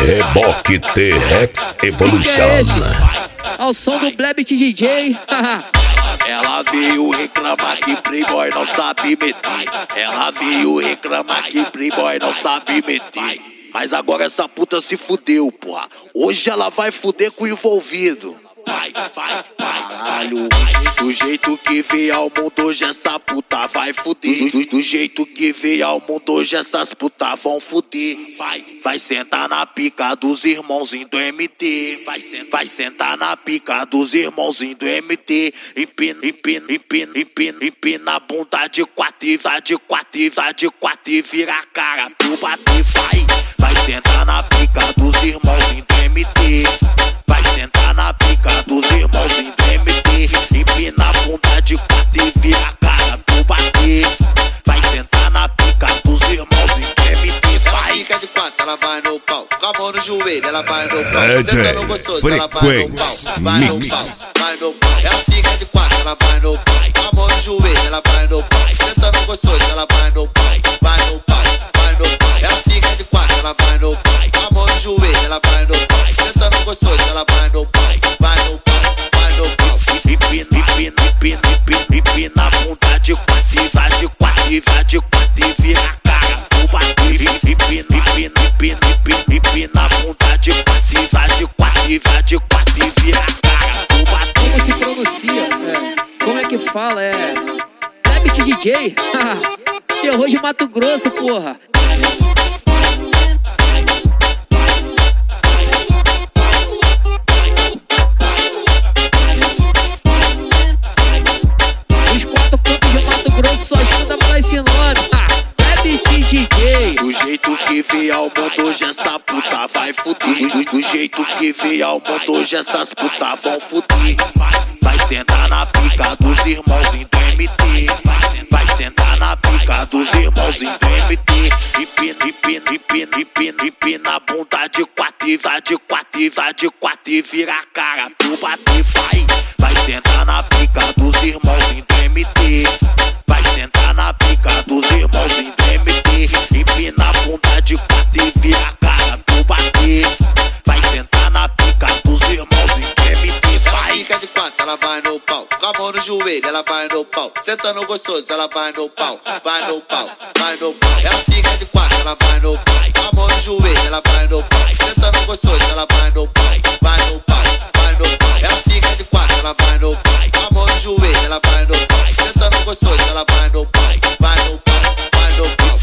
Reboque T-Rex Evolution. Ao som do Blebit DJ. Ela veio reclamar que Playboy não sabe meter. Ela veio reclamar que Playboy não sabe meter. Mas agora essa puta se fudeu, porra. Hoje ela vai fuder com o envolvido. Vai, caralho. Do jeito que veio ao mundo hoje essa puta vai fuder. Do jeito que veio ao mundo hoje essas putas vão fuder. Vai sentar na pica dos irmãozinhos do MT. Vai sentar na pica dos irmãozinhos do MT. Empina a bunda de quatro e vira a cara pro bater. Vai sentar na pica dos irmãozinhos do MT. Vai sentar na pica dos irmãozinhos do MT. Empina a bunda de quatro e vira a cara pro bater. Vai sentar na pica dos irmãozinhos do MT. Vai. Fica de quatro, ela vai no pau. Com a mão no joelho, ela vai no pau. DJ gostoso, ela vai no pau. Vai no pau, vai no pau. Ela fica de quatro, ela vai no pau. Com a mão no joelho, ela vai no pau. Sentando gostoso, ela vai no pau. Vai no pau, vai no pau. Ela fica de quatro, ela vai no pau. Com a mão no joelho, ela vai no pau. Sentando gostoso, ela vai no pau. Vai no pau, vai no pau. Empina a bunda de quatro e vira a cara pro bater. Empina a bunda de quatro e vira a cara pro bater. Como se pronuncia? Como é que fala? Blebit DJ. Terror de Mato Grosso, porra. Os 4 pontos de Mato Grosso só escuta pra esse nome. Blebit DJ. Do jeito que veio ao mundo hoje essa puta vai fuder. Do jeito que veio ao mundo hoje essas putas vão fuder. Vai sentar na pica dos irmãozinhos do MT. Vai sentar na pica dos irmãozinhos do MT. Empina a bunda de quatro e vira a cara pro bater. Vai sentar na pica dos irmãozinhos do MT. Vai sentar na pica dos irmãozinhos do MT. Empina a bunda de quatro e vira a cara pro bater. Vai sentar na pica dos irmãozinhos do MT. Fica de quatro, ela vai no pau. Com a mão no joelho, ela vai no pau. Sentando gostoso, ela vai no pau. Vai no pau, vai no pau. Ela fica de quatro, ela vai no pau. Com a mão no joelho, ela vai no pau. Sentando gostoso, ela vai no pau. Vai no pau, vai no pau. Ela fica de quatro, ela vai no pau. Com a mão no joelho, ela vai no pau. Sentando gostoso, ela vai no pau. Vai no pau, vai no pau.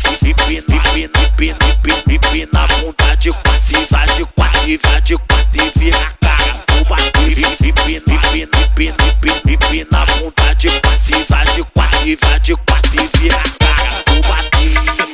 Empina a bunda de quatro e vira a cara pro bater. Empina a bunda de quatro